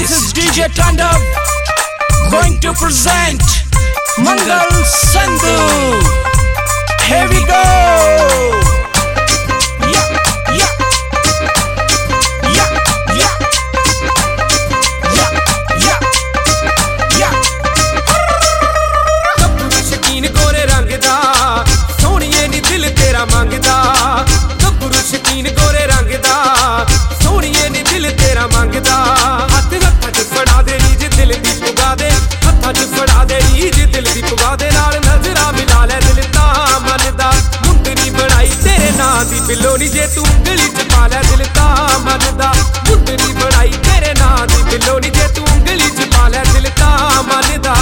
This is DJ Tandav going to present Mangal Sandhu. Here we go. बिलोनी जे तू उंगली च पा लै दिल तां मनदा मुंदरी बनाई तेरे नां दी बिलोनी जे तू उंगली च पा लै दिल तां मनदा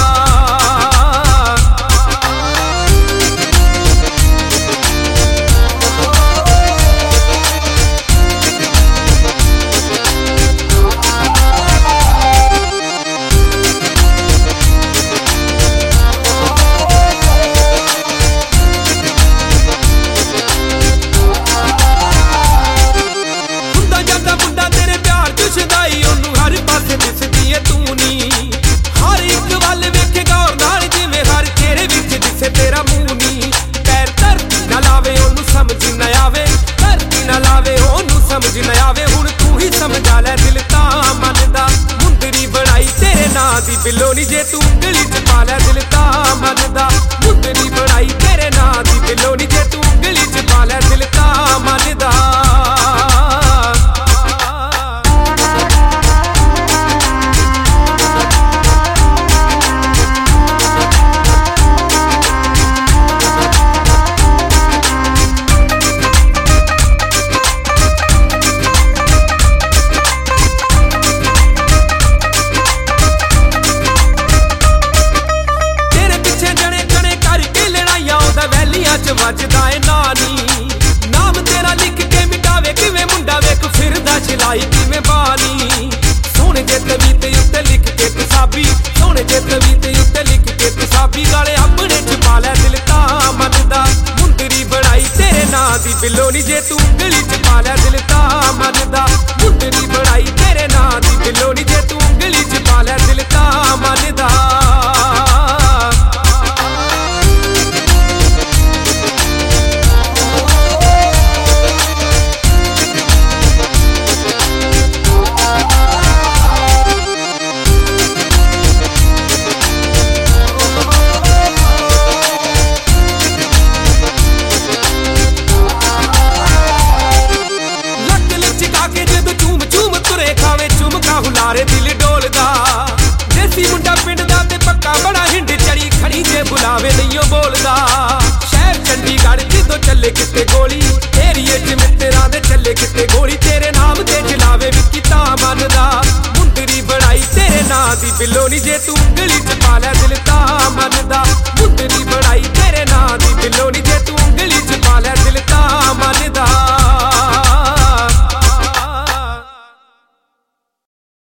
बिलोनी जे तू उंगली च पा लै दिल तां मनदा मुंदरी बनाई तेरे नां दी बिलोनी जे तू उंगली च पा लै दिल तां मनदा वजदा है नानी नाम तेरा लिख के मिटावे किवें मुंडा वेख फिरदा चलाई किवें बानी सोने जे तवीते उत्ते लिख के तसाबी सोने जे तवीते उत्ते लिख के तसाबी गाले अपने च पा लै दिल तां मनदा मुंदरी बनाई तेरे नां दी बिलोनी जे तू उंगली च पा लै दिल तां मनदा मुंदरी बनाई तेरे नां दी बिलोनी जे तू उंगली च पा लै दिल तां मनदा हुलारे दिल डोलदा देसी मुंडा पिंड दा ते पक्का बड़ा हिंड चढ़ी खड़ी जे बुलावे नहीं बोलदा शहर चंडीगढ़ जिदों चले किते गोली